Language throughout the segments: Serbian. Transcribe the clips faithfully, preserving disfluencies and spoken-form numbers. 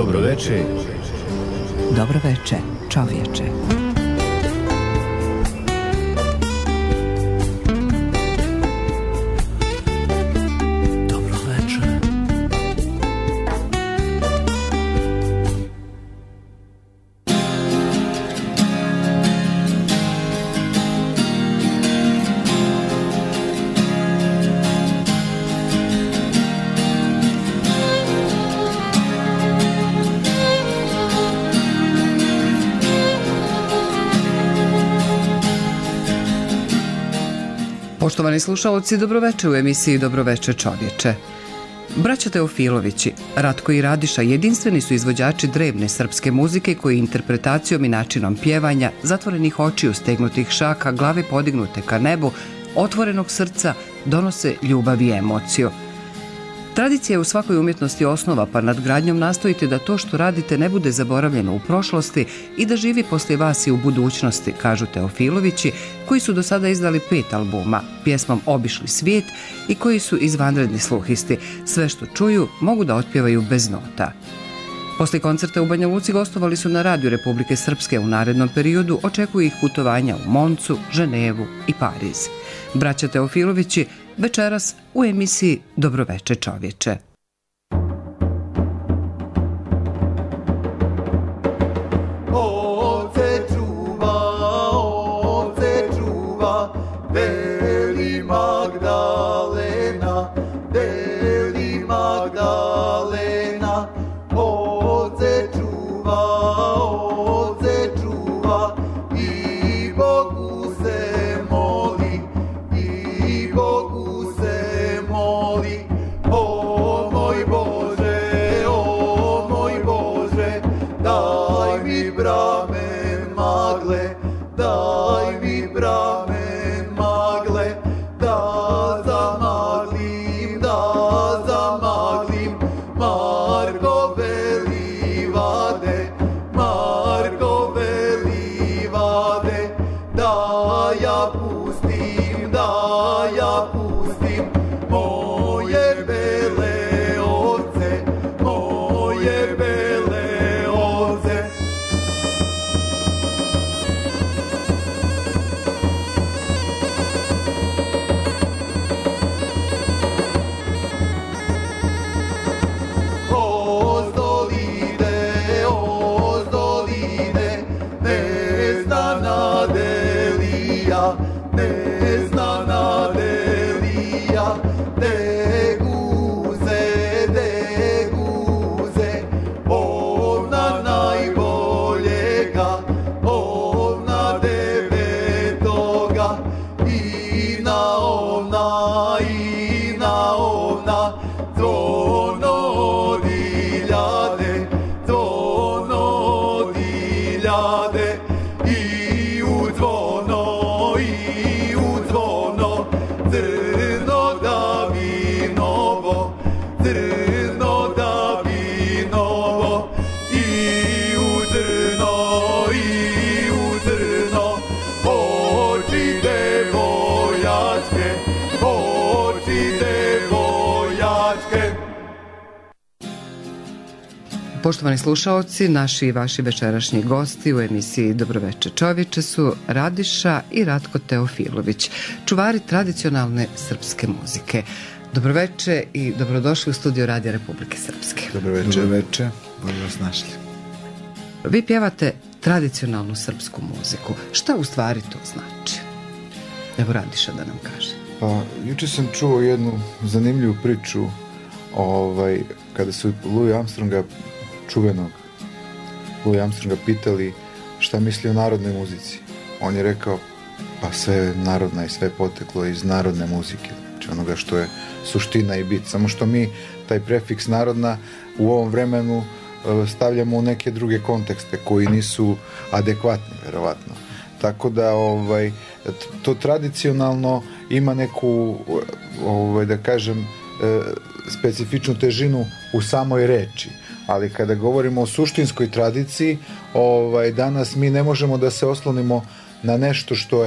Dobro veče. Dobro veče, čovječe. Poštovani slušalci, dobroveče u emisiji Dobroveče čovječe. Braća Teofilovići, Ratko i Radiša jedinstveni su izvođači drevne srpske muzike koji interpretacijom i načinom pjevanja, zatvorenih očiju, stegnutih šaka, glave podignute ka nebu, otvorenog srca, donose ljubav i emociju. Tradicija je u svakoj umjetnosti osnova, pa nadgradnjom nastojite da to što radite ne bude zaboravljeno u prošlosti i da živi poslije vas i u budućnosti, kažu Teofilovići, koji su do sada izdali pet albuma, pjesmom Obišli svijet i koji su izvanredni sluhisti. Sve što čuju mogu da otpjevaju bez nota. Poslije koncerta u Banja Luci gostovali su na radiju Republike Srpske. U narednom periodu očekuju ih putovanja u Moncu, Ženevu i Pariz. Braća Teofilovići večeras u emisiji Dobroveče čovječe. Poštovani slušaoci, naši i vaši večerašnji gosti u emisiji Dobroveče čovječe su Radiša i Ratko Teofilović, čuvari tradicionalne srpske muzike. Dobroveče i dobrodošli u studio Radija Republike Srpske. Dobroveče. Dobroveče, bolje vas našli. Vi pjevate tradicionalnu srpsku muziku. Šta u stvari to znači? Evo Radiša da nam kaže. Pa, juče sam čuo jednu zanimljivu priču ovaj, kada su Louis Armstronga čuvenog Louis Armstronga pitali šta misli o narodnoj muzici. On je rekao, pa sve je narodna i sve je poteklo iz narodne muzike, znači onoga što je suština i bit, samo što mi taj prefiks narodna u ovom vremenu stavljamo u neke druge kontekste koji nisu adekvatni, verovatno. Tako da ovaj, to tradicionalno ima neku, ovaj, da kažem, specifičnu težinu u samoj reči. Ali kada govorimo o suštinskoj tradiciji, ovaj, danas mi ne možemo da se oslonimo na nešto što je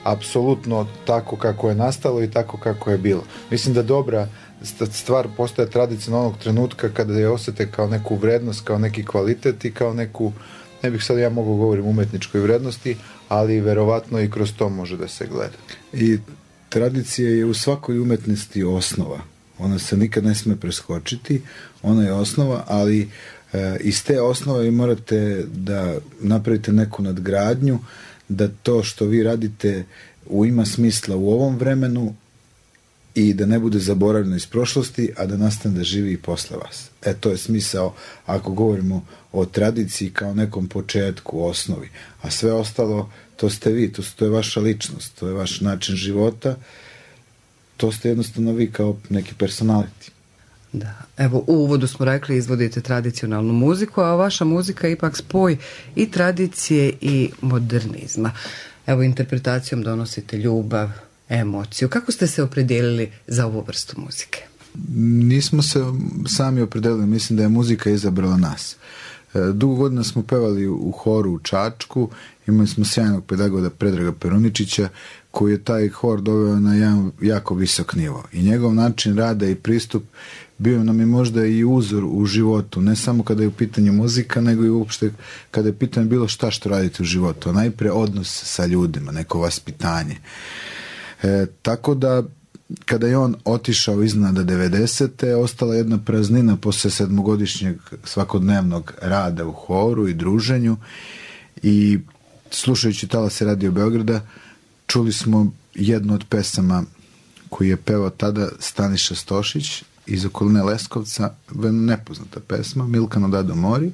apsolutno tako kako je nastalo i tako kako je bilo. Mislim da dobra stvar postaje tradicionalnog trenutka kada je osjete kao neku vrednost, kao neki kvalitet i kao neku, ne bih sad ja mogao govorim umetničkoj vrednosti, ali verovatno i kroz to može da se gleda. I tradicija je u svakoj umetnosti osnova. Ona se nikad ne sme preskočiti, ona je osnova, ali e, iz te osnove vi morate da napravite neku nadgradnju, da to što vi radite u ima smisla u ovom vremenu i da ne bude zaboravljeno iz prošlosti, a da nastane da živi i posle vas. E, to je smisao ako govorimo o tradiciji kao nekom početku, osnovi. A sve ostalo, to ste vi, to, to je vaša ličnost, to je vaš način života, to ste jednostavno vi kao neki personality. Da, evo u uvodu smo rekli izvodite tradicionalnu muziku, a vaša muzika je ipak spoj i tradicije i modernizma. Evo interpretacijom donosite ljubav, emociju. Kako ste se opredijelili za ovu vrstu muzike? Nismo se sami opredelili, mislim da je muzika izabrala nas. Dugo godina smo pevali u horu u Čačku, imali smo sjajnog pedagoga Predraga Peruničića, koji je taj hor doveo na jedan jako visok nivo. I njegov način rada i pristup bio nam je možda i uzor u životu, ne samo kada je u pitanju muzika, nego i uopšte kada je pitanje bilo šta što radite u životu. Najpre odnos sa ljudima, neko vaspitanje. E, tako da kada je on otišao iznada devedesete. ostala jedna praznina posle sedmogodišnjeg svakodnevnog rada u horu i druženju i slušajući Talase Radio Beograda čuli smo jednu od pesama koju je pevao tada Staniša Stošić iz okoline Leskovca, nepoznata pesma Milkano Dado Mori,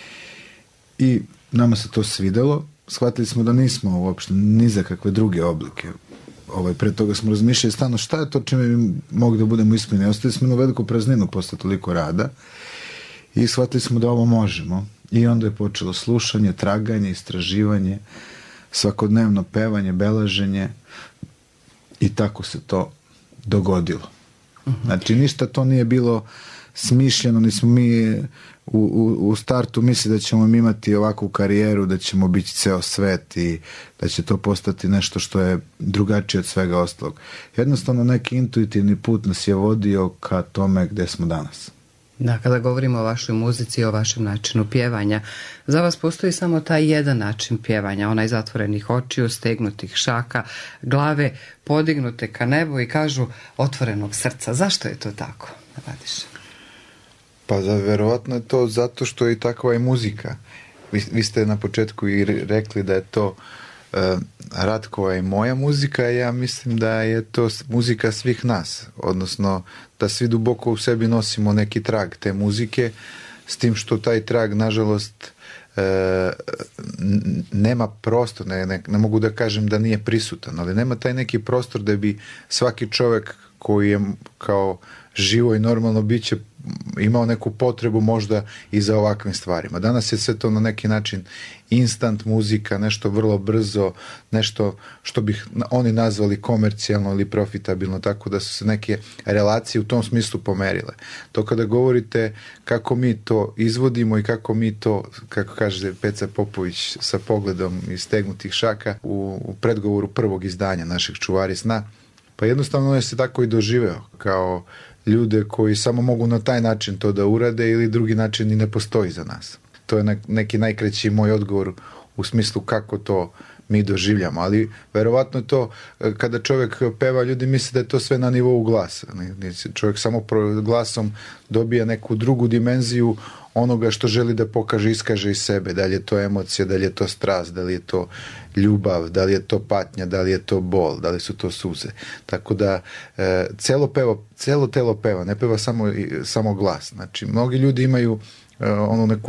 i nama se to svidelo. Shvatili smo da nismo uopšte ni za kakve druge oblike. Ovaj, pre toga smo razmišljali stano šta je to čime bi mogli da budemo ispunjeni. Ostali smo na veliku prazninu posle toliko rada i shvatili smo da ovo možemo. I onda je počelo slušanje, traganje, istraživanje, svakodnevno pevanje, beleženje i tako se to dogodilo. Znači ništa to nije bilo smišljeno, nismo mi u, u, u startu misli da ćemo imati ovakvu karijeru, da ćemo biti ceo svet i da će to postati nešto što je drugačije od svega ostalog. Jednostavno neki intuitivni put nas je vodio ka tome gde smo danas. Da, kada govorimo o vašoj muzici i o vašem načinu pjevanja, za vas postoji samo taj jedan način pjevanja, onaj zatvorenih očiju, stegnutih šaka, glave podignute ka nebu i kažu otvorenog srca. Zašto je to tako, Radiša? Pa za, verovatno je to zato što je i takva i muzika. Vi, vi ste na početku i rekli da je to uh, Ratkova i moja muzika, ja mislim da je to muzika svih nas, odnosno da svi duboko u sebi nosimo neki trag te muzike, s tim što taj trag, nažalost, e, nema prostor, ne, ne, ne mogu da kažem da nije prisutan, ali nema taj neki prostor da bi svaki čovjek koji je kao živo i normalno biće imao neku potrebu možda i za ovakvim stvarima. Danas je sve to na neki način instant muzika, nešto vrlo brzo, nešto što bih oni nazvali komercijalno ili profitabilno, tako da su se neke relacije u tom smislu pomerile. To kada govorite kako mi to izvodimo i kako mi to, kako kaže Peca Popović sa pogledom iz stegnutih šaka u, u predgovoru prvog izdanja našeg Čuvari sna, pa jednostavno je se tako i doživeo kao ljude koji samo mogu na taj način to da urade ili drugi način i ne postoji za nas. To je neki najkraći moj odgovor u smislu kako to mi doživljamo, ali verovatno to kada čovjek peva, ljudi misle da je to sve na nivou glasa. Čovjek samo glasom dobija neku drugu dimenziju onoga što želi da pokaže, iskaže iz sebe, da li je to emocija, da li je to strast, da li je to ljubav, da li je to patnja, da li je to bol, da li su to suze. Tako da e, celo, peva, celo telo peva, ne peva samo, samo glas. Znači, mnogi ljudi imaju e, onu neku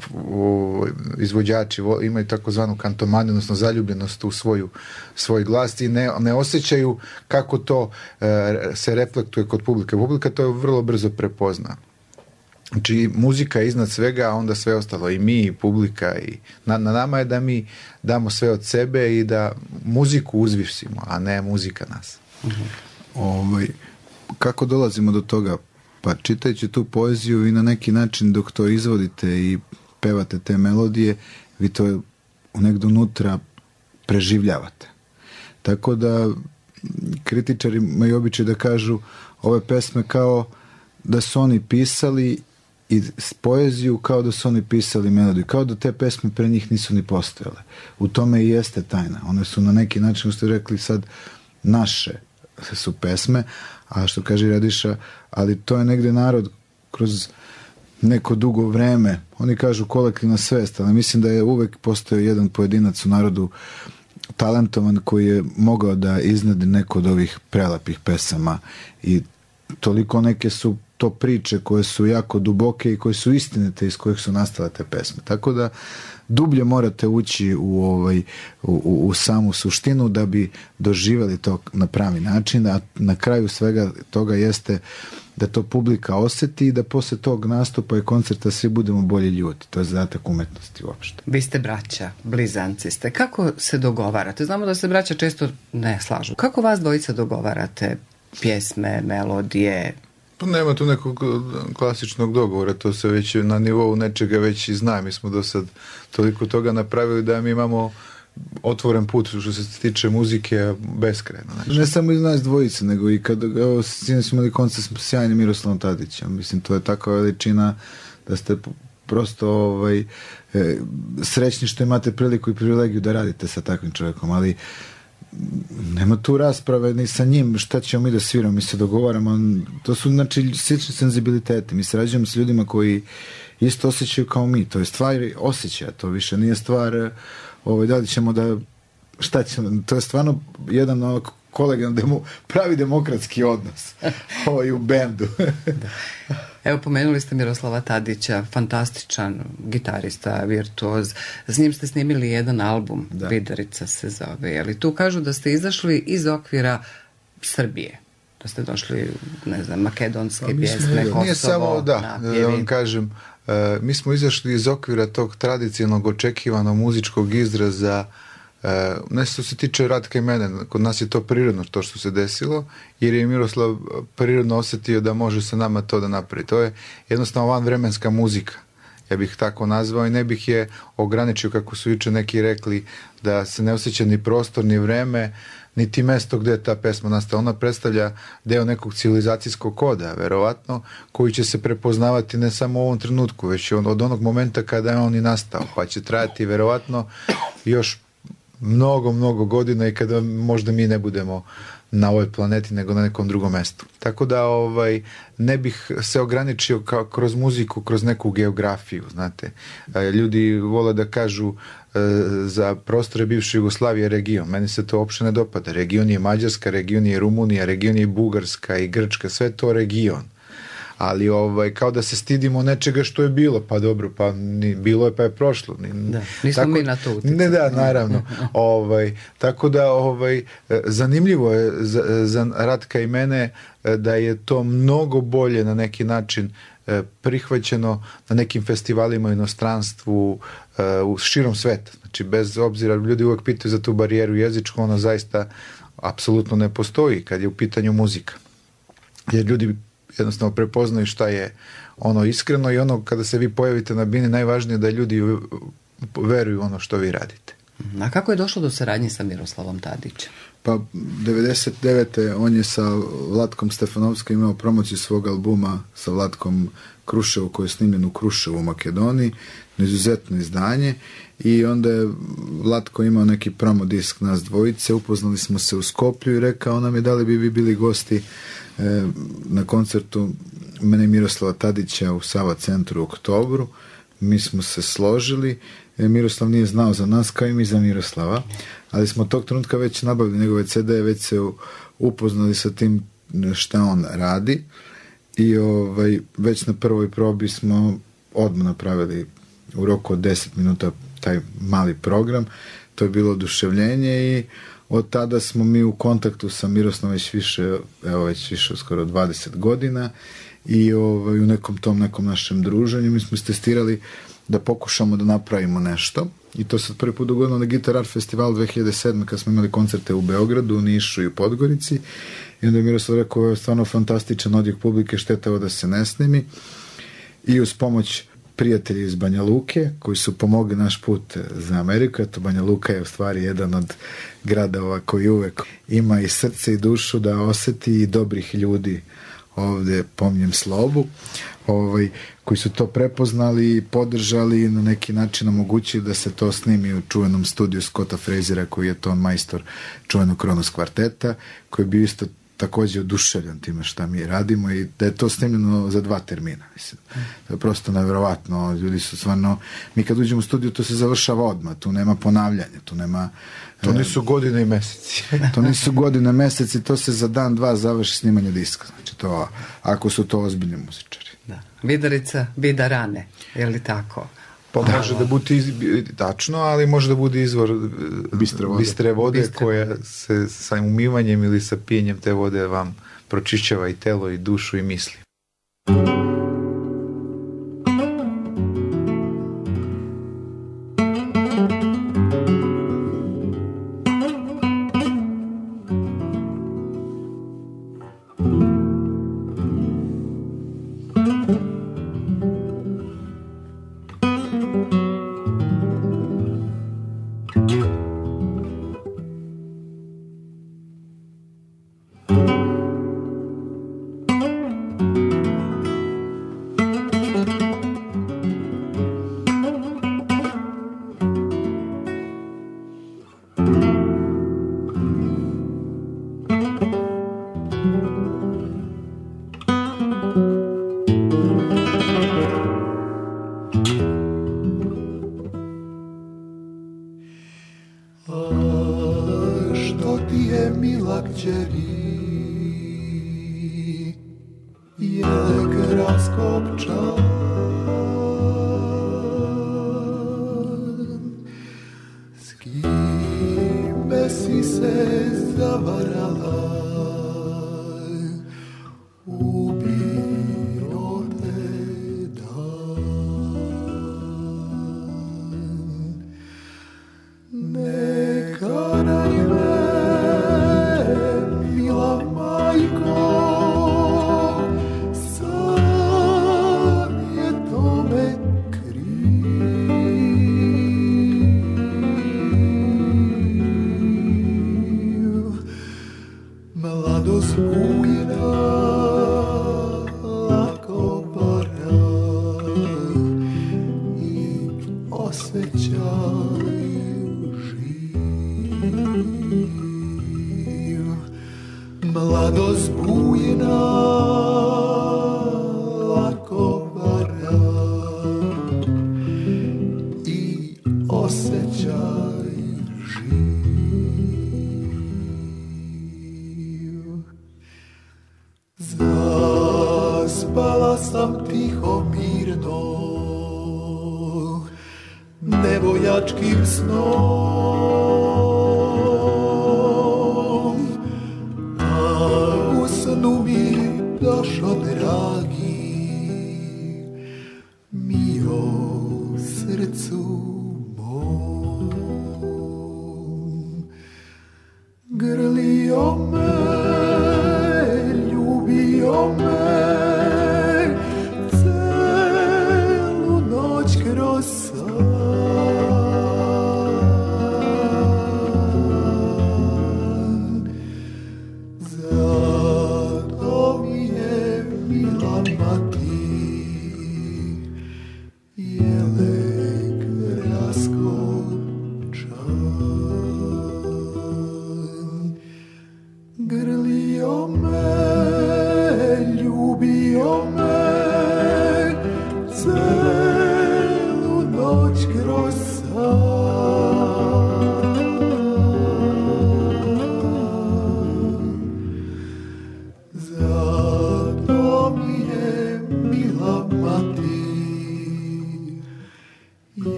u, izvođači imaju takozvanu kantomaniju, odnosno zaljubljenost u svoju, svoj glas i ne, ne osjećaju kako to e, se reflektuje kod publike. Publika to vrlo brzo prepozna. Znači, muzika je iznad svega, a onda sve ostalo, i mi, i publika, i na, na nama je da mi damo sve od sebe i da muziku uzvisimo, a ne muzika nas. Uh-huh. Ovaj, kako dolazimo do toga? Pa čitajući tu poeziju i na neki način dok to izvodite i pevate te melodije, vi to negdje unutra preživljavate. Tako da kritičari imaju običaj da kažu ove pesme kao da su oni pisali i poeziju kao da su oni pisali melodiju, kao da te pesme pre njih nisu ni postojale. U tome i jeste tajna. One su na neki način, što ste rekli sad, naše su pesme, a što kaže Radiša, ali to je negde narod kroz neko dugo vreme, oni kažu kolektivna svest, ali mislim da je uvek postojao jedan pojedinac u narodu talentovan koji je mogao da iznedi neko od ovih prelapih pesama i toliko neke su to priče koje su jako duboke i koje su istinite iz kojih su nastale te pesme. Tako da dublje morate ući u, ovaj, u, u, u samu suštinu da bi doživjeli to na pravi način, a na kraju svega toga jeste da to publika osjeti i da posle tog nastupa i koncerta svi budemo bolji ljudi. To je zadatak umetnosti uopšte. Vi ste braća, blizanci ste. Kako se dogovarate? Znamo da se braća često ne slažu. Kako vas dvojica dogovarate pjesme, melodije? Pa nema tu nekog klasičnog dogovora, to se već na nivou nečega već i zna. Mi smo do sad toliko toga napravili da mi imamo otvoren put što se tiče muzike beskrajno. Znači. Ne samo iz nas dvojice, nego i kad evo, sinoć smo imali koncert s sjajnim Miroslavom Tadićem. Mislim, to je takva veličina da ste prosto ovaj, e, srećni što imate priliku i privilegiju da radite sa takvim čovjekom, ali nema tu rasprave ni sa njim šta ćemo mi da sviramo, mi se dogovaramo, to su znači slični senzibiliteti, mi se rađujemo s ljudima koji isto osjećaju kao mi, to je stvar osjećaja, to više nije stvar ovaj, da li ćemo da šta ćemo, to je stvarno jedan kolegijalno demo, pravi demokratski odnos ovaj, u bendu. Da. Evo, pomenuli ste Miroslava Tadića, fantastičan gitarista, virtuoz. S njim ste snimili jedan album, da. Vidarica se zove. Ali tu kažu da ste izašli iz okvira Srbije. Da ste došli, ne znam, makedonske pa, pjesme, Kosovo, nije samo, da, da vam kažem, uh, mi smo izašli iz okvira tog tradicionalnog očekivanog muzičkog izraza. Uh, ne što se tiče Ratka i mene, kod nas je to prirodno to što se desilo, jer je Miroslav prirodno osjetio da može sa nama to da napravi. To je jednostavno vanvremenska muzika, ja bih tako nazvao, i ne bih je ograničio, kako su juče neki rekli, da se ne osjeća ni prostor, ni vreme, niti mesto gde je ta pesma nastala. Ona predstavlja deo nekog civilizacijskog koda, verovatno, koji će se prepoznavati ne samo u ovom trenutku, već od onog momenta kada je on i nastao, pa će trajati verovatno još mnogo, mnogo godina i kada možda mi ne budemo na ovoj planeti nego na nekom drugom mestu. Tako da ovaj, ne bih se ograničio kao kroz muziku, kroz neku geografiju, znate. Ljudi vole da kažu e, za prostore bivše Jugoslavije region. Meni se to uopšte ne dopada. Region je Mađarska, region je Rumunija, region je Bugarska i Grčka, sve to region. Ali ovaj, kao da se stidimo nečega što je bilo, pa dobro, pa ni, bilo je pa je prošlo. Ni, da, nismo tako, mi na to utjecali. Ne, da, naravno. ovaj, tako da ovaj, zanimljivo je za, za Ratka i mene da je to mnogo bolje na neki način prihvaćeno na nekim festivalima u inostranstvu, u širom sveta. Znači, bez obzira, ljudi uvek pitaju za tu barijeru jezičku, ona zaista apsolutno ne postoji kad je u pitanju muzika. Jer ljudi jednostavno prepoznaju šta je ono iskreno i ono kada se vi pojavite na bini najvažnije je da ljudi veruju ono što vi radite. A kako je došlo do saradnje sa Miroslavom Tadićem? Pa devedeset devete on je sa Vlatkom Stefanovskim imao promociju svog albuma sa Vlatkom Kruševu koji je snimljen u Kruševu u Makedoniji, izuzetno izdanje, i onda je Vlatko imao neki promo disk nas dvojice, upoznali smo se u Skoplju i rekao nam je da li bi vi bili gosti e, na koncertu mene i Miroslava Tadića u Sava centru u oktobru. Mi smo se složili, e, Miroslav nije znao za nas kao i mi za Miroslava, ali smo tog trenutka već nabavili njegove ce de, već se upoznali sa tim šta on radi i ovaj, već na prvoj probi smo odmah napravili u roku od deset minuta taj mali program. To je bilo oduševljenje i od tada smo mi u kontaktu sa Miroslavom već više, evo već više skoro dvadeset godina i ovaj, u nekom tom nekom našem druženju mi smo istestirali da pokušamo da napravimo nešto i to sad prvi put dogodilo na Guitar Art Festival dve hiljade sedme kad smo imali koncerte u Beogradu, u Nišu i u Podgorici i onda je Miroslav rekao ovo je stvarno fantastičan odjek publike, šteta da se ne snimi i uz pomoć prijatelji iz Banja Luke koji su pomogli naš put za Ameriku. Eto, Banja Luka je u stvari jedan od gradova koji uvek ima i srce i dušu da oseti i dobrih ljudi. Ovde pomnjem Slobu, ovaj, koji su to prepoznali i podržali i na neki način omogućili da se to snimi u čuvenom studiju Scotta Frasera, koji je ton majstor čuvenog Kronos kvarteta, koji je bio isto takođe oduševljen time šta mi radimo i da je to snimljeno za dva termina, mislim. To je prosto nevjerovatno. Ljudi su stvarno, mi kad uđemo u studiju to se završava odmah, tu nema ponavljanja, tu nema... To nisu godine i meseci. To nisu godine, meseci, to se za dan, dva završi snimanje diska. Znači to, ako su to ozbiljni muzičari. Da. Vidarica, bida rane, je li tako? Pa da, može da bude iz, tačno, ali može da bude izvor bistre vode, bistre vode bistre koja vode. se sa umivanjem ili sa pijenjem te vode vam pročišćava i telo i dušu i misli.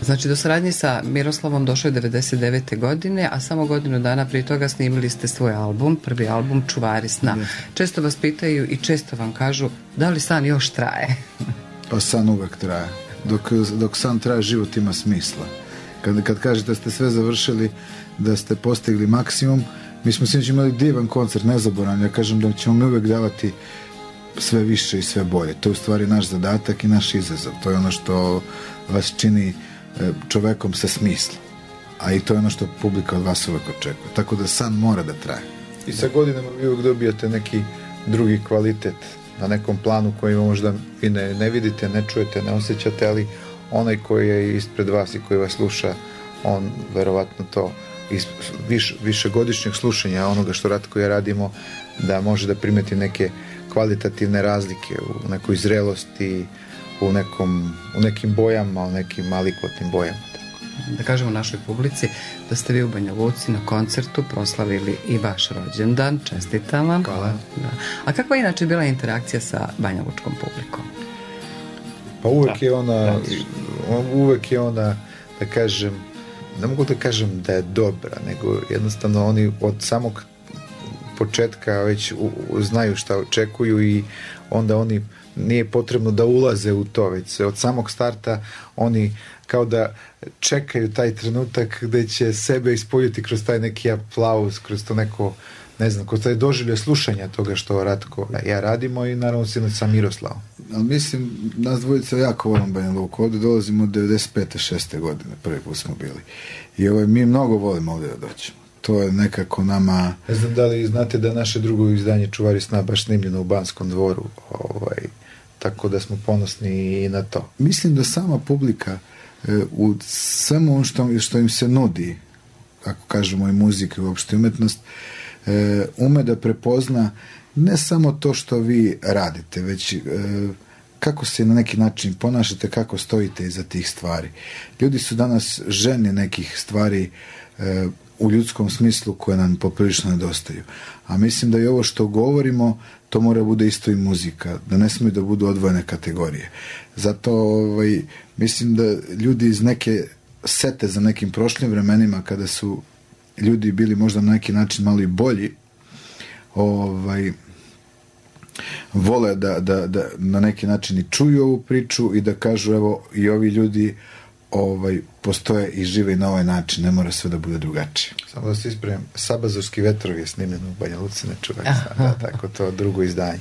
Znači, do saradnje sa Miroslavom došlo je devedeset devete. godine, a samo godinu dana prije toga snimili ste svoj album, prvi album Čuvari sna. Često vas pitaju i često vam kažu da li san još traje? Pa san uvek traje. Dok, dok san traje, život ima smisla. Kad, kad kažete da ste sve završili, da ste postigli maksimum, mi smo sinoć imali divan koncert, nezaboran. Ja kažem da ćemo mi uvek davati sve više i sve bolje. To je u stvari naš zadatak i naš izazov. To je ono što vas čini čovekom sa smislom. A i to je ono što publika od vas uvek očekuje. Tako da san mora da traje. I sa godinama vi uvijek dobijate neki drugi kvalitet na nekom planu koji možda vi ne, ne vidite, ne čujete, ne osjećate, ali onaj koji je ispred vas i koji vas sluša, on verovatno to iz viš, višegodišnjeg slušanja onoga što Ratko i ja radimo, da može da primeti neke kvalitativne razlike u nekoj zrelosti, u, nekom, u nekim bojama, u nekim malikotnim bojama. Da kažemo našoj publici da ste vi u Banja Luci na koncertu proslavili i vaš rođendan. Čestitam vam. Hvala. Da. A kakva je inače bila interakcija sa banjalučkom publikom? Pa uvek je ona, uvek je ona, da kažem, ne mogu da kažem da je dobra, nego jednostavno oni od samog početka već u, u, znaju šta očekuju i onda oni nije potrebno da ulaze u to, već od samog starta oni kao da čekaju taj trenutak gde će sebe ispoljiti kroz taj neki aplauz, kroz to neko, ne znam, kroz taj doživlje slušanja toga što Ratko ja radimo i naravno sinoć sa Miroslavom. Ali mislim, nas dvojica jako volim Banja Luku. Ovdje dolazimo od devedeset pete šeste godine, prvi put smo bili. I ovaj, mi mnogo volimo ovdje da doćemo. To je nekako nama... Ne znam da li znate da naše drugo izdanje Čuvari sna baš snimljeno u Banskom dvoru, ovaj, tako da smo ponosni i na to. Mislim da sama publika e, u svemu ono što, što im se nudi, kako kažemo i muzika i uopšte umetnost, e, ume da prepozna ne samo to što vi radite, već e, kako se na neki način ponašate, kako stojite iza tih stvari. Ljudi su danas željni nekih stvari e, u ljudskom smislu koje nam poprilično nedostaju. A mislim da i ovo što govorimo, to mora bude isto i muzika, da ne smiju da budu odvojene kategorije. Zato ovaj, mislim da ljudi iz neke sete za nekim prošlim vremenima, kada su ljudi bili možda na neki način malo i bolji, ovaj, vole da, da, da na neki način i čuju ovu priču i da kažu evo i ovi ljudi ovaj, postoje i žive i na ovaj način, ne mora sve da bude drugačije. Samo da se ispravim, Sabazorski vetrovi je snimljeno u Banja Luci, ne Čuvari sna, da, tako to drugo izdanje.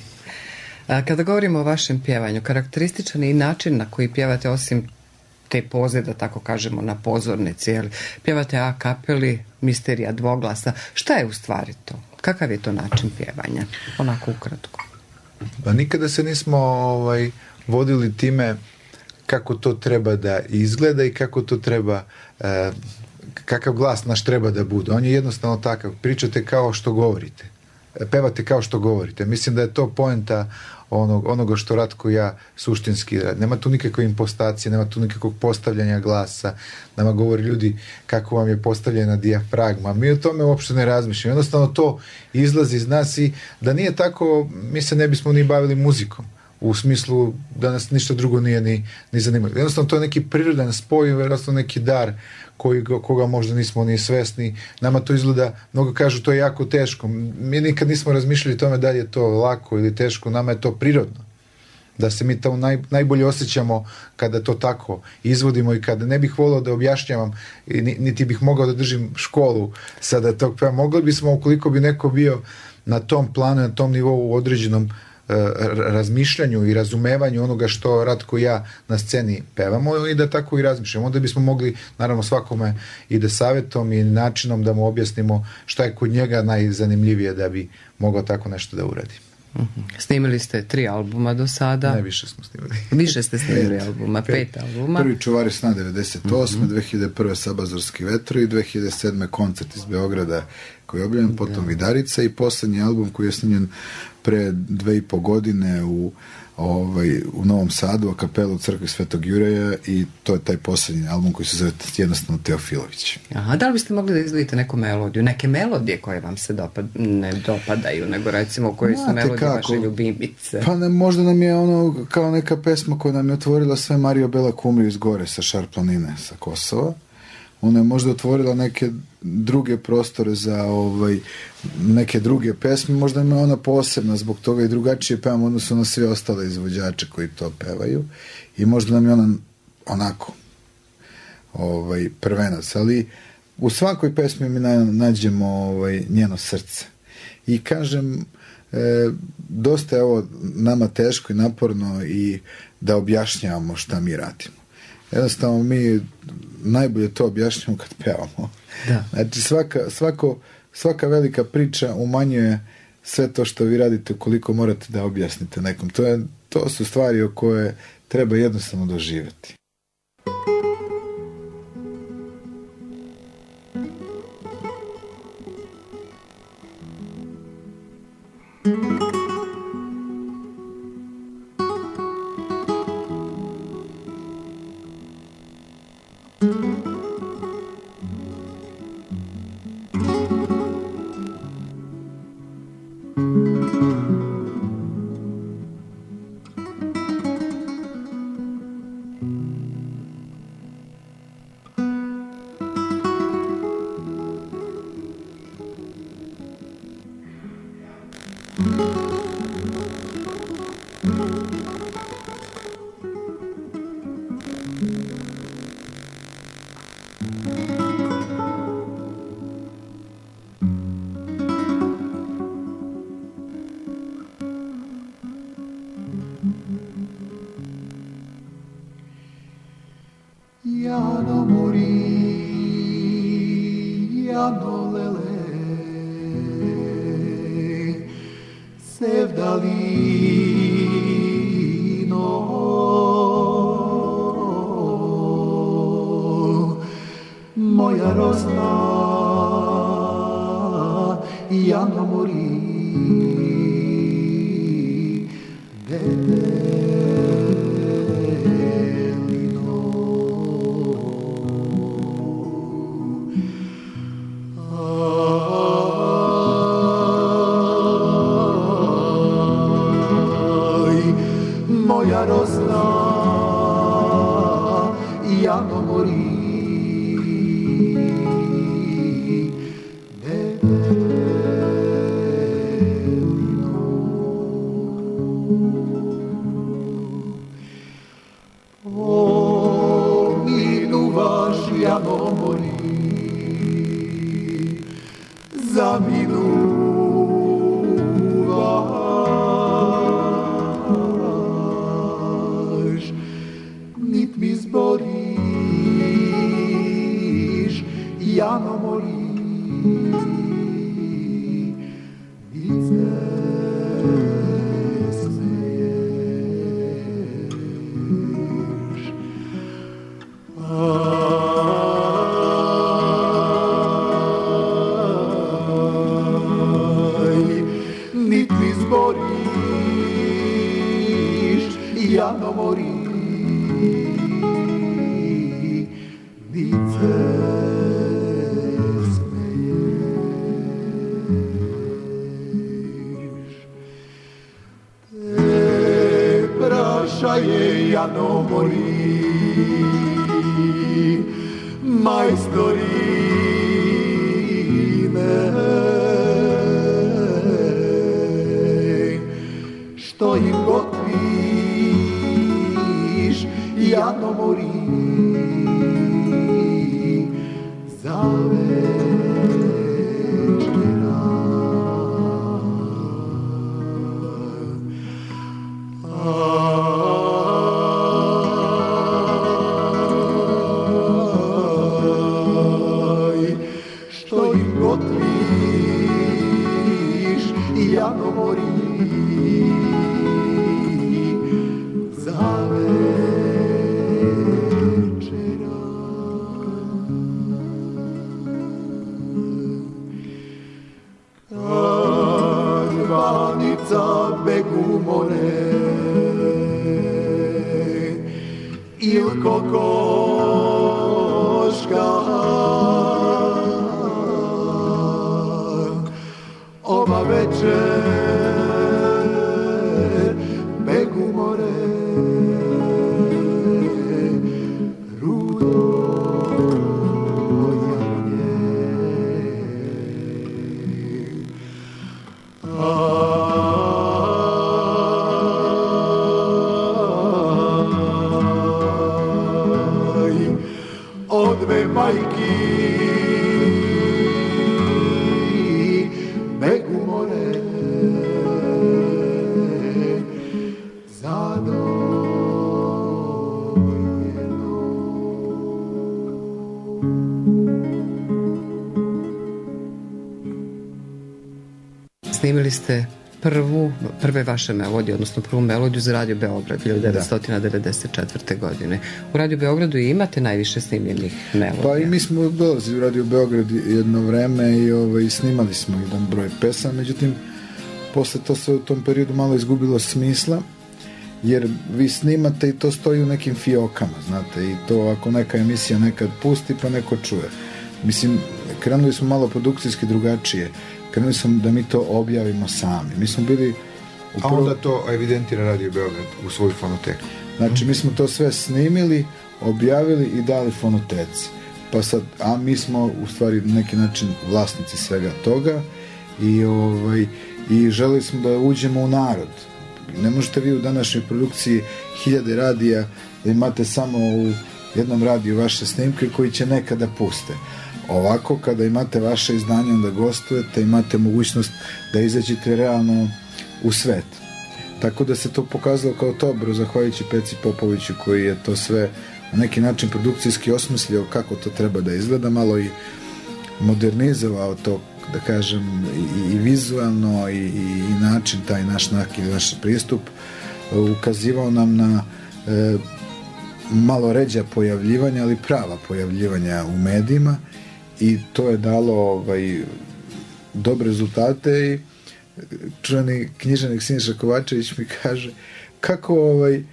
A, kada govorimo o vašem pjevanju, karakterističan je i način na koji pjevate, osim te poze, da tako kažemo, na pozornici, jel? Pjevate a kapeli, misterija dvoglasa. Šta je u stvari to? Kakav je to način pjevanja? Onako ukratko. Pa nikada se nismo ovaj, vodili time kako to treba da izgleda i kako to treba, eh, kakav glas naš treba da bude. On je jednostavno takav. Pričate kao što govorite. Pevate kao što govorite. Mislim da je to poenta onog, onoga što Ratko i ja suštinski radi. Nema tu nikakve impostacije, nema tu nikakvog postavljanja glasa. Nama govori ljudi kako vam je postavljena dijafragma. Mi o tome uopšte ne razmišljamo. Jednostavno to izlazi iz nas i da nije tako, mi se ne bismo ni bavili muzikom. U smislu da nas ništa drugo nije ni, ni zanimalo. Jednostavno to je neki prirodan spoj, jednostavno neki dar koji, koga možda nismo ni svesni. Nama to izgleda, mnogo kažu to je jako teško. Mi nikad nismo razmišljali tome da li je to lako ili teško, nama je to prirodno. Da se mi to naj, najbolje osjećamo kada to tako izvodimo i kada ne bih volio da objašnjavam, niti bih mogao da držim školu sada tog peva. Mogli bismo, ukoliko bi neko bio na tom planu, na tom nivou u određenom razmišljanju i razumevanju onoga što Ratko i ja na sceni pevamo i da tako i razmišljamo. Onda bismo mogli, naravno, svakome ide savjetom i načinom da mu objasnimo šta je kod njega najzanimljivije da bi mogao tako nešto da uradi. Uh-huh. Snimili ste tri albuma do sada. Ne, više smo snimili. Više ste snimili albuma, pet, pet albuma. Prvi Čuvari sna devedeset osme. Uh-huh. dve hiljade prve. Sabazorski vetrovi, dve hiljade sedme. koncert iz Beograda koji je objavljen, potom Vidarica i poslednji album koji je snimljen pre dve i po godine u ovaj, u Novom Sadu, a kapela u crkvi Svetog Jureja, i to je taj posljednji album koji se zove jednostavno Teofilović. Aha, da li biste mogli da izdvojite neku melodiju? Neke melodije koje vam se dopad, ne dopadaju, nego recimo koje su melodije kako? Vaše ljubimice? Pa ne, možda nam je ono kao neka pesma koja nam je otvorila sve Mario Bela Kumri iz gore sa Šarplanine, sa Kosova. Ona je možda otvorila neke druge prostore za ovaj, neke druge pesme, možda je ona posebna zbog toga i drugačije pevam odnosno na sve ostale izvođače koji to pevaju, i možda nam je ona onako ovaj, prvenac, ali u svakoj pesmi mi nađemo ovaj, njeno srce. I kažem, e, dosta je ovo nama teško i naporno i da objašnjavamo šta mi radimo. Jednostavno mi najbolje to objašnjamo kad pevamo. Da. Znači svaka, svako, svaka velika priča umanjuje sve to što vi radite ukoliko morate da objasnite nekom. To, je, to su stvari o koje treba jednostavno doživjeti. Jano mori, jano lele, sevdalino, moja rosna, jano mori, dete. Moja rosna, jano mori, nedelino. O, minuvaš, jano mori, zaminuvaš. Nit mi zboriš, jano mori, nit se smeješ. Aj, nit mi zboriš, jano mori, je jano mori, majstorine, što im gotviš, jano mori, za večera. Što im gotviš, jano mori, za večera. Kad vanica begu more, Milko Koška, ova večer begu more, rudo jagnje. Aj, od dve majki begu more, Snimili ste prvu, prve vaše melodije, odnosno prvu melodiju za Radio Beograd hiljadu devetsto devedeset četvrte. godine. U Radio Beogradu i imate najviše snimljenih melodija. Pa i mi smo dolazili u Radio Beograd jedno vreme i ovaj, snimali smo jedan broj pesama, međutim posle to sve u tom periodu malo izgubilo smisla, jer vi snimate i to stoji u nekim fiokama, znate, i to ako neka emisija nekad pusti pa neko čuje. Mislim, krenuli smo malo produkcijski drugačije, krenuli smo da mi to objavimo sami. Mi smo bili... A onda to evidentira Radio Beograd u svoju fonoteku. Znači, mi smo to sve snimili, objavili i dali fonoteci. Pa sad, a mi smo u stvari na neki način vlasnici svega toga i, ovaj, i želeli smo da uđemo u narod. Ne možete vi u današnjoj produkciji hiljade radija da imate samo u jednom radiju vaše snimke koji će nekada puste. Ovako, kada imate vaše izdanje, onda gostujete, imate mogućnost da izađete realno u svet. Tako da se to pokazalo kao dobro, zahvaljujući Peci Popoviću koji je to sve na neki način produkcijski osmislio kako to treba da izgleda, malo i modernizovao to, da kažem, i, i vizualno i, i način, taj naš, naš pristup, ukazivao nam na e, malo ređa pojavljivanja, ali prava pojavljivanja u medijima i to je dalo ovaj, dobre rezultate i čuveni književnik Siniša Kovačević mi kaže kako ovaj,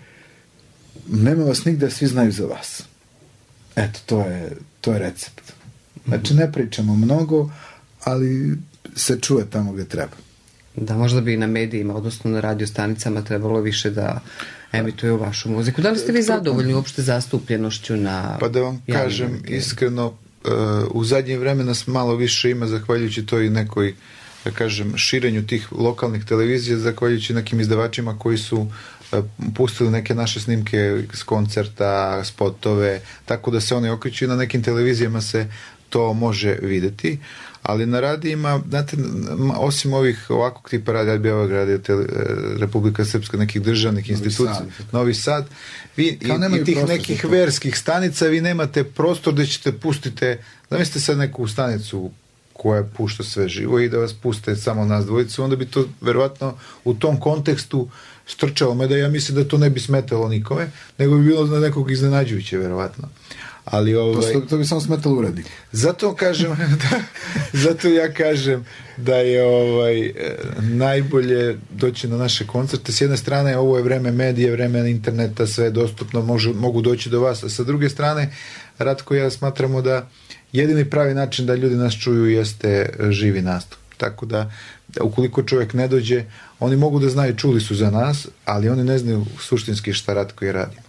nema vas nigde, svi znaju za vas. Eto, to je, to je recept. Znači, ne pričamo mnogo, ali se čuje tamo gde treba. Da, možda bi i na medijima, odnosno na radio stanicama trebalo više da emituju vašu muziku. Da li ste vi zadovoljni uopšte zastupljenošću na... Pa da vam kažem, medije? Iskreno, uh, u zadnje vreme nas malo više ima, zahvaljujući to i nekoj, da kažem, širenju tih lokalnih televizija, zahvaljujući nekim izdavačima koji su uh, pustili neke naše snimke s koncerta, spotove, tako da se one okreću i na nekim televizijama se to može videti, ali na radijima, znate, osim ovih ovakvog tipa radija, Beograd, Republika Srpska, nekih državnih institucija, Novi Sad, vi i, i tih nekih verskih stanica, vi nemate prostor da ćete pustite, zamislite sad neku stanicu koja pušta sve živo i da vas puste samo nas dvojicu, onda bi to verovatno u tom kontekstu strčalo, mada ja mislim da to ne bi smetalo nikome, nego bi bilo na nekog iznenađujuće, verovatno. Ali ovaj, to, to bi samo smetalo urednik. Zato kažem da, zato ja kažem da je ovaj najbolje doći na naše koncerte. S jedne strane ovo je vreme medije, vreme interneta, sve je dostupno, može, mogu doći do vas, a sa druge strane Ratko i ja smatramo da jedini pravi način da ljudi nas čuju jeste živi nastup. Tako da, da ukoliko čovjek ne dođe, oni mogu da znaju, čuli su za nas, ali oni ne znaju suštinski šta Ratko i radimo.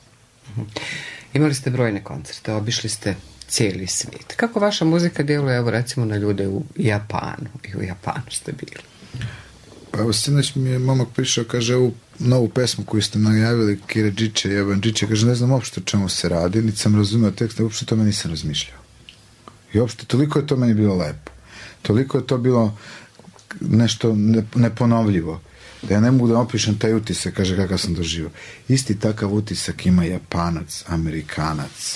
Imali ste brojne koncerte, obišli ste cijeli svijet. Kako vaša muzika djeluje, evo recimo, na ljude u Japanu? I u Japanu ste bili. Pa evo, sinoć mi je momak prišao, kaže, ovu novu pesmu koju ste najavili, Kiređiće, Jabanđiće, kaže, ne znam uopšte o čemu se radi, niti sam razumio tekst, uopšte tome nisam razmišljao. I uopšte, toliko je to meni bilo lepo. Toliko je to bilo nešto neponovljivo. Da ja ne mogu da opišem taj utisak, kaže, kakav sam doživio. Isti takav utisak ima Japanac, Amerikanac,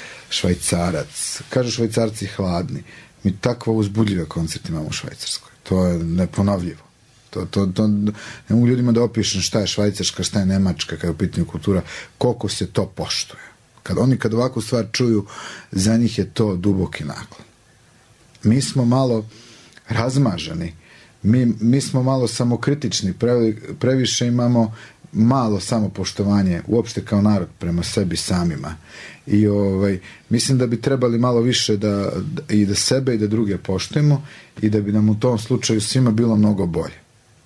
Švajcarac. Kažu Švajcarci hladni. Mi takvo uzbudljive koncert imamo u Švajcarskoj. To je neponovljivo. To, to, to, ne mogu ljudima da opišem šta je Švajcarska, šta je Nemačka, kada je u pitanju kultura, koliko se to poštuje. Kad oni kad ovakvu stvar čuju, za njih je to duboki naklon. Mi smo malo razmaženi. Mi, mi smo malo samokritični, pre, previše imamo malo samopoštovanje uopšte kao narod prema sebi samima. I ovaj, mislim da bi trebali malo više da, da, i da sebe i da druge poštujemo i da bi nam u tom slučaju svima bilo mnogo bolje.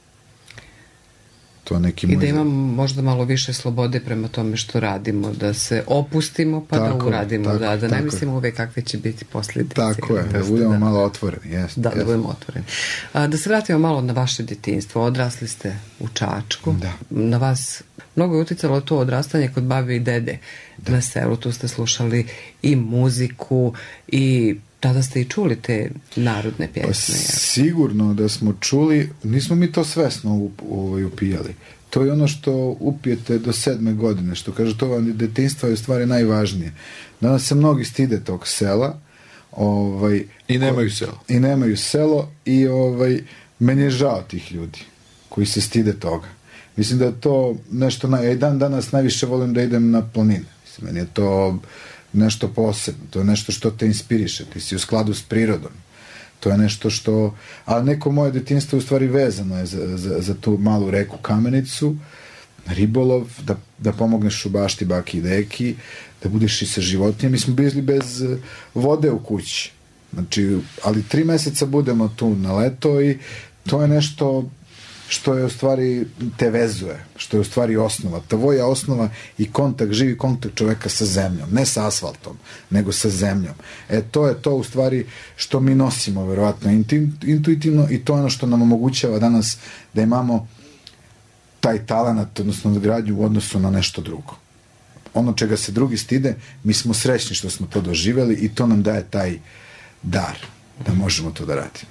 To neki I da imamo možda malo više slobode prema tome što radimo, da se opustimo pa tako, da uradimo, tako, da, da ne mislimo uvek kakve će biti posljedice. Tako je, da budemo da, malo otvoreni. Jest, da, jest. da budemo otvoreni. A, da se vratimo malo na vaše djetinjstvo. Odrasli ste u Čačku. Da. Na vas mnogo je uticalo to odrastanje kod babe i dede da. Na selu. Tu ste slušali i muziku i tada ste i čuli te narodne pjesme. Pa, sigurno da smo čuli, nismo mi to svesno ovaj, upijali. To je ono što upijete do sedme godine, što kaže, to vam detinjstvo je u stvari najvažnije. Danas se mnogi stide tog sela. Ovaj, I nemaju selo. I nemaju selo i ovaj, meni je žao tih ljudi koji se stide toga. Mislim da je to nešto, na, ja i dan danas najviše volim da idem na planine. Mislim, meni je to nešto posebno, to je nešto što te inspiriše, ti si u skladu s prirodom, to je nešto što, a neko moje detinjstvo u stvari vezano je za, za, za tu malu reku Kamenicu, ribolov, da, da pomogneš u bašti baki i deki, da budeš i sa životinjama. Mi smo bili bez vode u kući, znači, ali tri meseca budemo tu na leto i to je nešto što je u stvari te vezuje, što je u stvari osnova. Tvoja osnova i kontakt, živi kontakt čoveka sa zemljom, ne sa asfaltom, nego sa zemljom. E, to je to u stvari što mi nosimo, verovatno, intuitivno i to je ono što nam omogućava danas da imamo taj talenat, odnosno nadgradnju u odnosu na nešto drugo. Ono čega se drugi stide, mi smo srećni što smo to doživjeli i to nam daje taj dar da možemo to da radimo.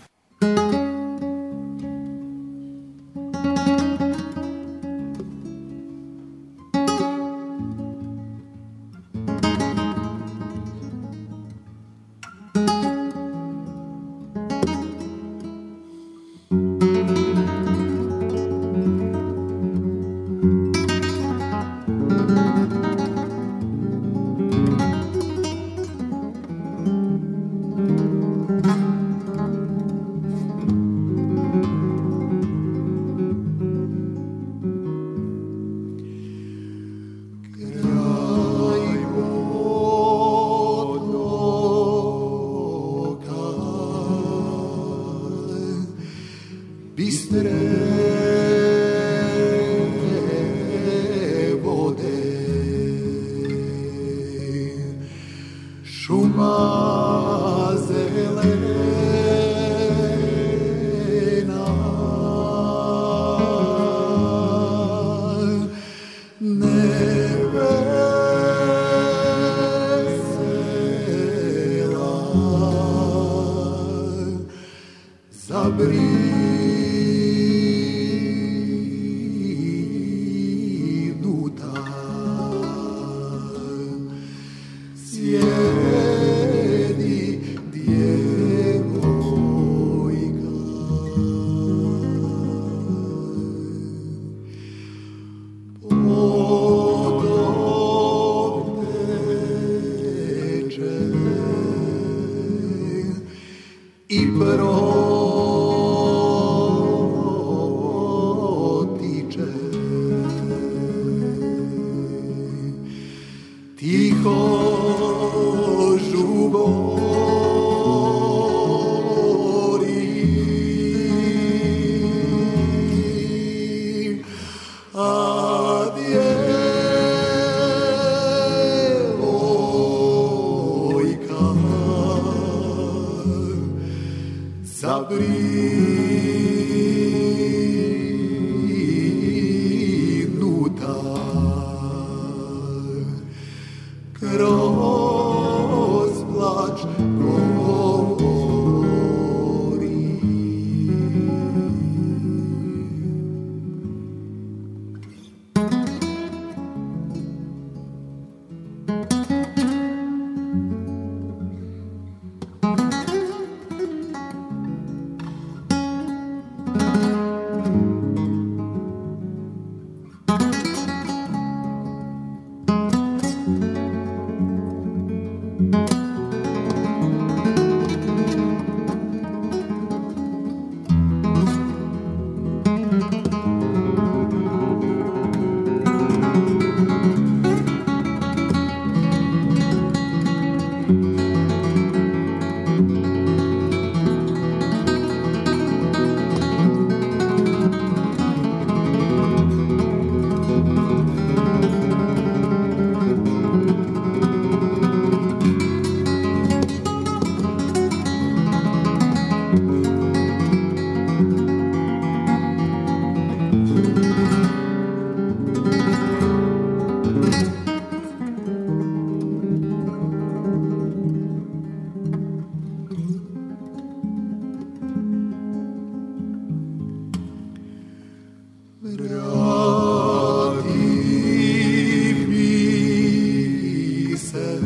sunce,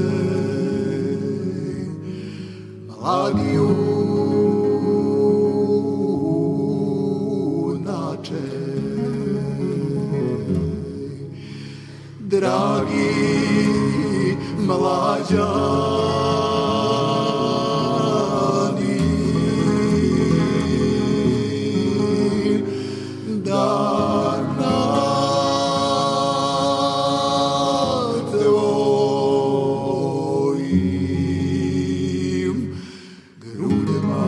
mladi junače, dragi mlađani, da na tvojim grudima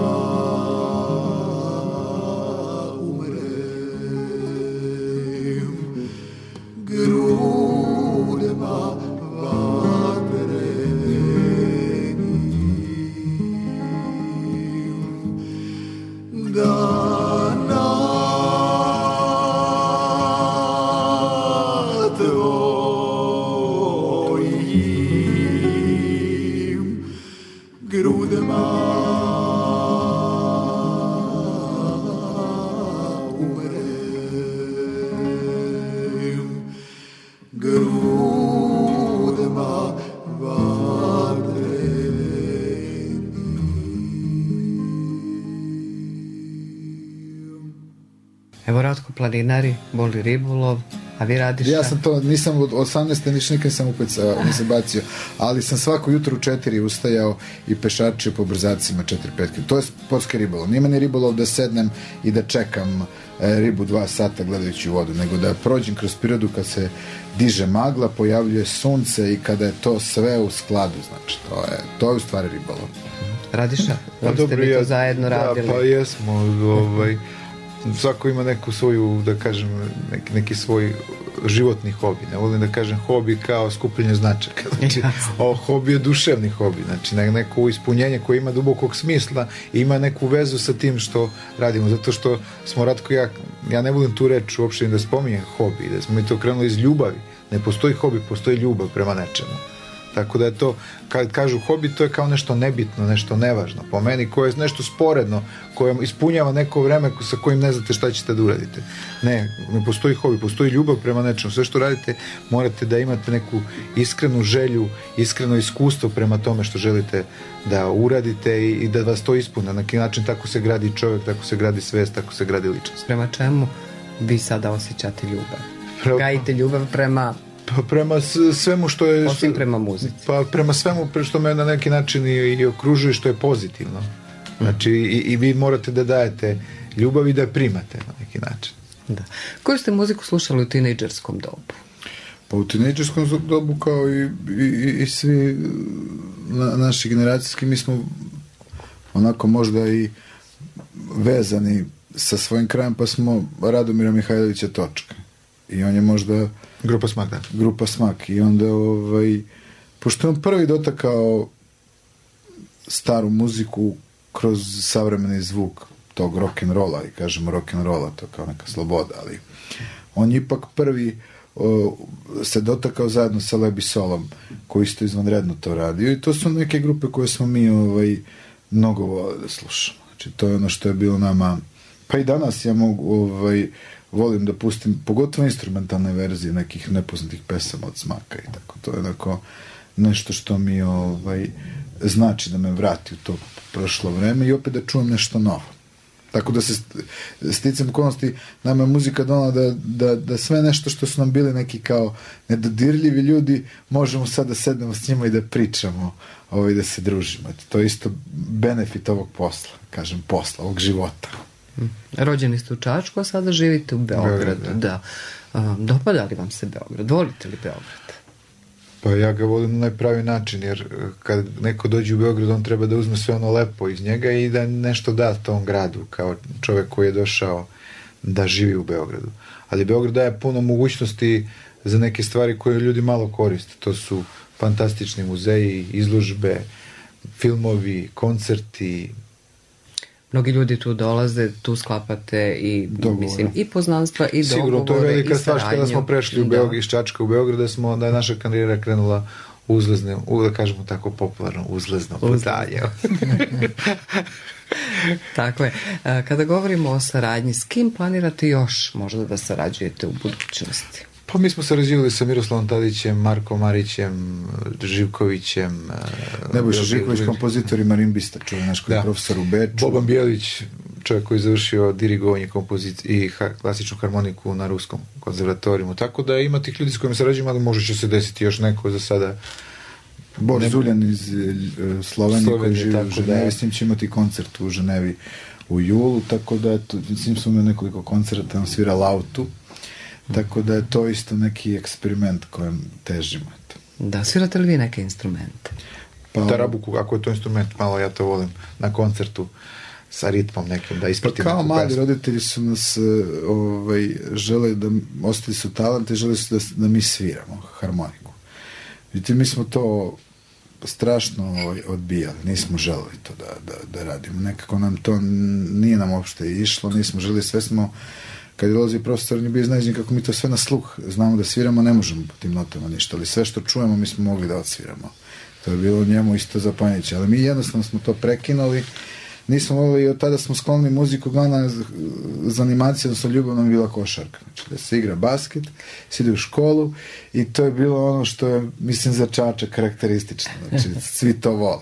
umrem, grudima vatrenim, da na tvojim grudima umrem, grudima vatrenim. Evo Ratko, planinari, voli ribolov, a vi radiš Ja šta? sam to, nisam od osamnaeste niš nikad sam upecao, nisam bacio, ali sam svako jutro u četiri ustajao i pešačio po brzacima četiri pet kilometara. To je sportski ribolov. Nima ni ribolov da sednem i da čekam e, ribu dva sata gledajući u vodu, nego da prođem kroz prirodu kad se diže magla, pojavljuje sunce i kada je to sve u skladu, znači to je, to je u stvari ribolov. Radiša? Da li ste vi to zajedno radili? Da, pa jesmo, ovaj, svako ima neku svoju, da kažem, neki, neki svoj životni hobi. Ne volim da kažem hobi kao skupljenje značaka. Znači, o, hobi je duševni hobi. Znači, ne, neko ispunjenje koje ima dubokog smisla i ima neku vezu sa tim što radimo. Zato što smo Ratko, ja, ja ne volim tu reč uopšte da spominjem hobi, da smo mi to krenuli iz ljubavi. Ne postoji hobi, postoji ljubav prema nečemu. Tako da je to, kad kažu hobi, to je kao nešto nebitno, nešto nevažno po meni, koje je nešto sporedno, koje ispunjava neko vreme sa kojim ne znate šta ćete da uradite. Ne, ne postoji hobi, postoji ljubav prema nečemu. Sve što radite, morate da imate neku iskrenu želju, iskreno iskustvo prema tome što želite da uradite i, i da vas to ispune. Na neki način tako se gradi čovjek, tako se gradi svest, tako se gradi ličnost. Prema čemu vi sada osjećate ljubav? Prema- Gajite ljubav prema... Pa prema s- svemu što je... Osim prema muzici. Pa prema svemu pre- što me na neki način i, i okružuje, što je pozitivno. Znači i, i vi morate da dajete ljubav i da je primate na neki način. Da. Koju ste muziku slušali u tinejdžerskom dobu? Pa u tinejdžerskom dobu kao i, i, i svi na, naši generacijski, mi smo onako možda i vezani sa svojim krajem, pa smo Radomira Mihajlovića Točka. I on je možda Grupa Smak, da. grupa Smak. I onda ovaj, pošto je on prvi dotakao staru muziku kroz savremeni zvuk tog rock'n'rolla, i kažemo rock'n'rolla, to kao neka sloboda, ali on je ipak prvi o, se dotakao zajedno sa Lebi Solom, koji isto izvanredno to radio, i to su neke grupe koje smo mi ovaj, mnogo voleli da slušamo. Znači to je ono što je bilo nama, pa i danas ja mogu ovaj, volim da pustim pogotovo instrumentalne verzije nekih nepoznatih pesama od Smaka i tako. To je onako nešto što mi ovaj, znači da me vrati u to prošlo vreme i opet da čujem nešto novo. Tako da se sticam okolnosti, nama je muzika donala da, da, da sve nešto što su nam bili neki kao nedodirljivi ljudi, možemo sad da sednemo s njima i da pričamo, ovaj, da se družimo. To je isto benefit ovog posla, kažem posla, ovog života. Rođeni ste u Čačku, a sada živite u Beogradu. Beograd, Da. Um, dopada li vam se Beograd? Volite li Beograd? Pa ja ga volim na najpravi način, jer kad neko dođe u Beograd, on treba da uzme sve ono lepo iz njega i da nešto da tom gradu, kao čovjek koji je došao da živi u Beogradu. Ali Beograd daje puno mogućnosti za neke stvari koje ljudi malo koriste. To su fantastični muzeji, izložbe, filmovi, koncerti. Mnogi ljudi tu dolaze, tu sklapate i, Dogovore. mislim, i poznanstva i dogovore. Sigurno, to je velika i stvar kada smo prešli u Da. Beograd, iz Čačka u Beograd, da, smo, da je naša karijera krenula uzlaznim, u, da kažemo tako popularno, uzlaznom putanjem. Tako je. E, Kada govorimo o saradnji, s kim planirate još možda da sarađujete u budućnosti? Pa mi smo sarađivali sa Miroslavom Tadićem, Markom Marićem, Živkovićem. Nebojša Živković, kompozitor i marimbista, čuvaj naš koji je profesor u Beču. Boban Bijelić, čovjek koji je završio dirigovanje kompozicije i ha, klasičnu harmoniku na Ruskom konzervatorijumu. Tako da ima tih ljudi s kojima sarađujemo, ali može će se desiti još neko za sada. Bor ne... Zuljan iz uh, Slovenije koji živi u Ženevi, da. S njim će imati koncert u Ženevi u julu, tako da eto, s njim smo imali nekoliko koncerta, on svira lautu, tako da je to isto neki eksperiment kojem težimo. Eto. Da, svirate li vi neke instrumente? Pa, tarabuku, ako je to instrument, malo ja to volim na koncertu sa ritmom nekim, da ispratim. Pa kao mladi roditelji su nas ovaj, žele da, ostali su talente, žele su da, da mi sviramo harmoniku. Vidite, mi smo to strašno ovaj, odbijali, nismo želeli to da, da, da radimo. Nekako nam to nije nam uopšte išlo, nismo želeli, sve smo, kad je dolazi profesor, on je bio iznenađen kako mi to sve na sluh znamo da sviramo, ne možemo po tim notama ništa, ali sve što čujemo mi smo mogli da odsviramo. To je bilo njemu isto zapanjujuće, ali mi jednostavno smo to prekinuli, nismo volili i od tada smo sklonili muziku, glavna za animaciju, odnosno ljubav nam je bila košarka. Znači da se igra basket, se ide u školu i to je bilo ono što je, mislim, za Čačak karakteristično. Znači, svi to vole.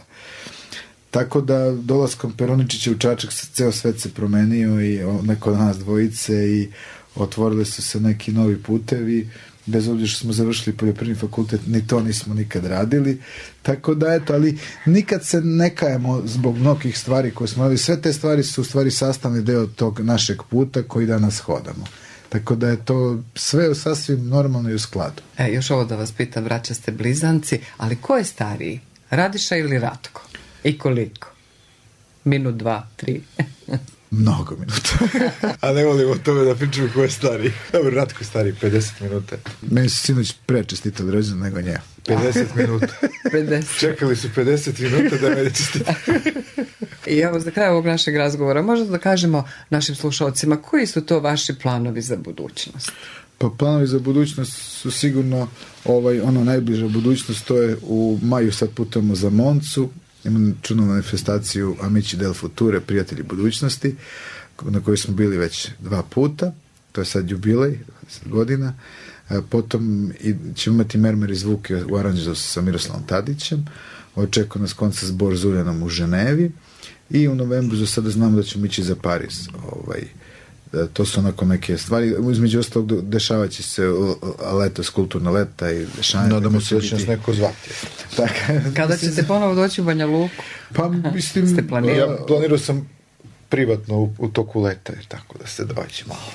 Tako da dolaskom Peruničića u Čačak ceo svet se promenio i neko od nas dvojice i otvorili su se neki novi putevi, bez obzira što smo završili poljoprivredni fakultet, ni to nismo nikad radili, tako da eto, ali nikad se ne kajemo zbog mnogih stvari koje smo radili, sve te stvari su u stvari sastavni deo tog našeg puta koji danas hodamo. Tako da je to sve sasvim normalno i u skladu. E, još ovo da vas pitam, braća ste blizanci, ali ko je stariji? Radiša ili Ratko? I koliko? Minut, dva, tri. Mnogo minuta. A ne volimo o tome da pričamo ko je stari. Dobro, Ratko je stari, pedeset minuta. Meni su sinoć pre čestitao od rođena nego nje. pedeset minuta. pedeset. Čekali su pedeset minuta da me čestitao. I evo, za kraj ovog našeg razgovora, možda da kažemo našim slušalcima, koji su to vaši planovi za budućnost? Pa planovi za budućnost su sigurno ovaj, ono najbliža budućnost, to je u maju sad putujemo za Moncu, imamo čudnu manifestaciju Amici del Future, prijatelji budućnosti, na kojoj smo bili već dva puta, to je sad jubilej, dvadeset godina, potom ćemo imati Mermer i zvuke u aranžu sa Miroslavom Tadićem, očekuje nas koncert s Bor Zuljanom u Ženevi i u novembru za sada znamo da ćemo ići za Pariz. Ovaj, to su onako neke stvari, između ostalog dešavat će se letos, kulturna leta i dešanje. Nadamo se da će nas neko zvati. Tak, Kada ćete ponovo doći u Banja Luku? Pa mislim, Ste planirali? Ja planirao sam privatno u, u toku leta, jer tako da se doći malo.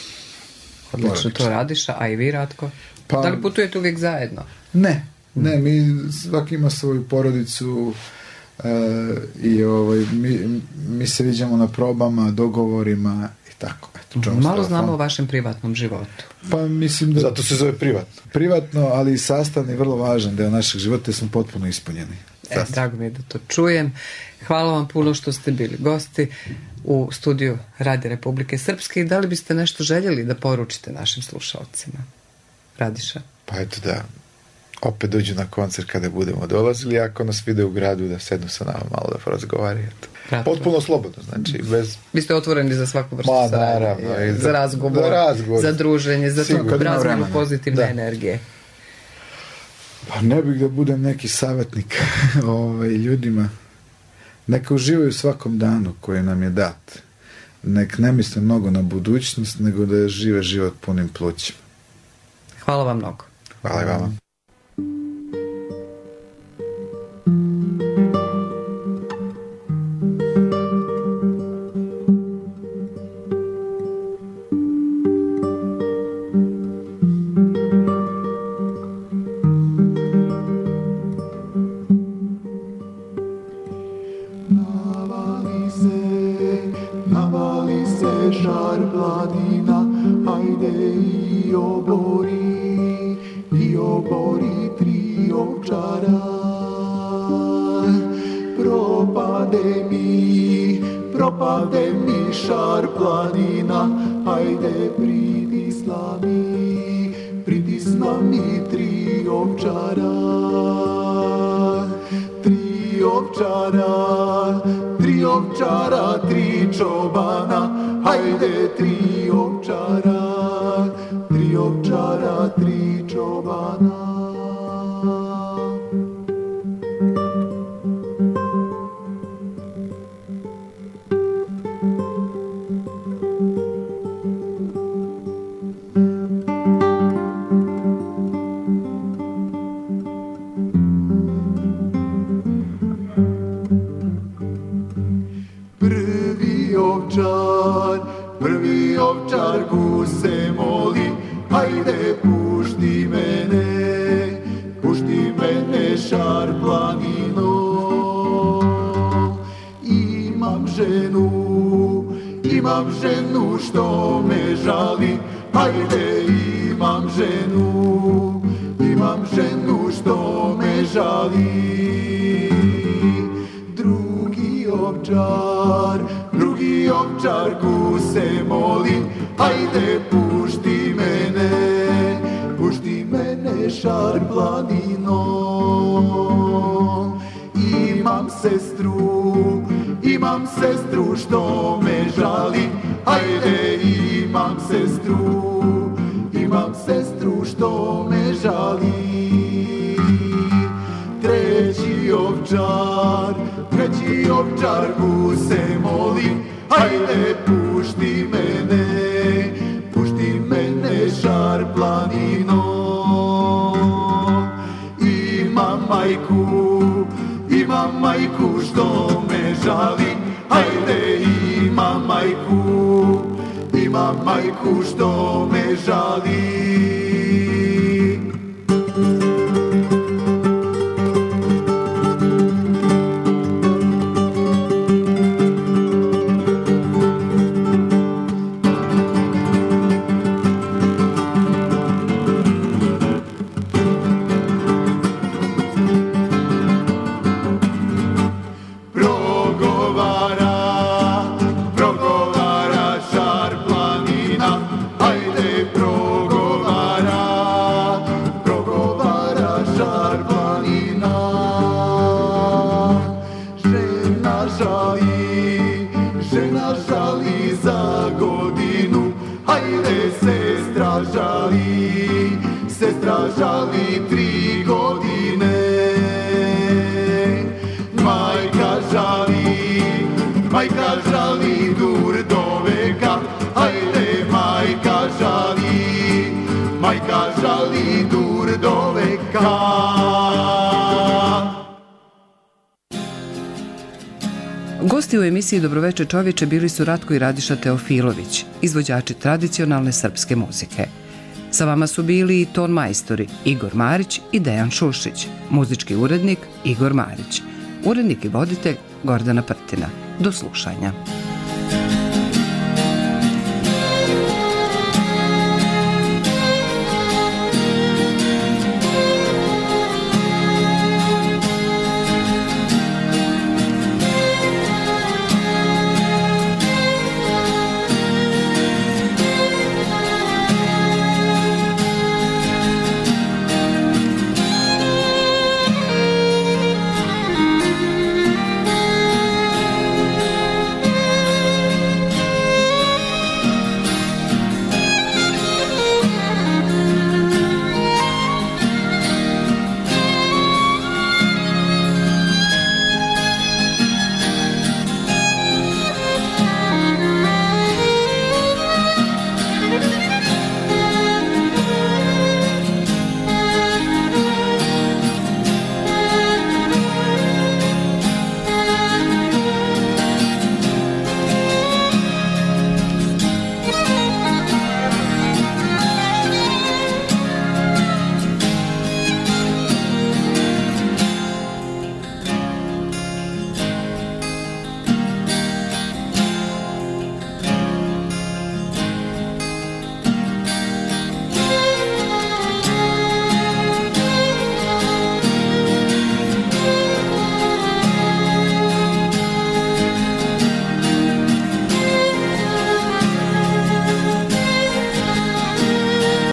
Odlično to Radiša, a i vi, Ratko? Pa, da li putujete uvijek zajedno? Ne, ne, mi svaki ima svoju porodicu e, i ovaj, mi, mi se viđamo na probama, dogovorima i tako. Eto, malo znamo o vašem privatnom životu. Pa mislim da... Zato se zove privatno. Privatno, ali i sastavni, vrlo važan deo našeg života, smo potpuno ispunjeni. E, drago mi je da to čujem. Hvala vam puno što ste bili gosti u studiju Radija Republike Srpske i da li biste nešto željeli da poručite našim slušalcima? Radiša? Pa eto da opet dođu na koncert kada budemo dolazili, ako nas vide u gradu da sednu sa nama malo da porazgovaraju. Potpuno slobodno, znači bez... Vi ste otvoreni za svaku vrstu Ma, saradnje, naravno, za, za razgovor, za, razgovor. za druženje, za razmenu pozitivne da. energije. Pa ne bih da budem neki savjetnik ovaj, ljudima. Neka uživaju svakom danu koji nam je dat. Nek ne misle mnogo na budućnost, nego da žive život punim plućima. Hvala vam mnogo. Hvala i vama. Tri ovčara, tri ovčar, prvi ovčar guse moli, hajde pušti mene, pušti mene šar planino. Imam ženu, imam ženu što me žali, hajde imam ženu, imam ženu što me žali. Drugi ovčar, drugi ovčar guse moli, hajde pušti mene, pušti mene šar planino. Imam sestru, imam sestru što me žali, hajde imam sestru, imam sestru što me žali. Treći ovčar, treći ovčar guse moli, hajde pušti mene, pušti mene šar planino. Imam majku, imam majku što me žali, hajde imam majku, imam majku što me žali. Sestra žali tri godine, majka žali, majka žali dur do veka, hajde majka žali, majka žali dur do veka. Gosti u emisiji Dobroveče čovječe bili su Ratko i Radiša Teofilović, izvođači tradicionalne srpske muzike. Sa vama su bili i ton majstori Igor Marić i Dejan Šušić, muzički urednik Igor Marić, urednik i voditelj Gordana Prtina. Do slušanja.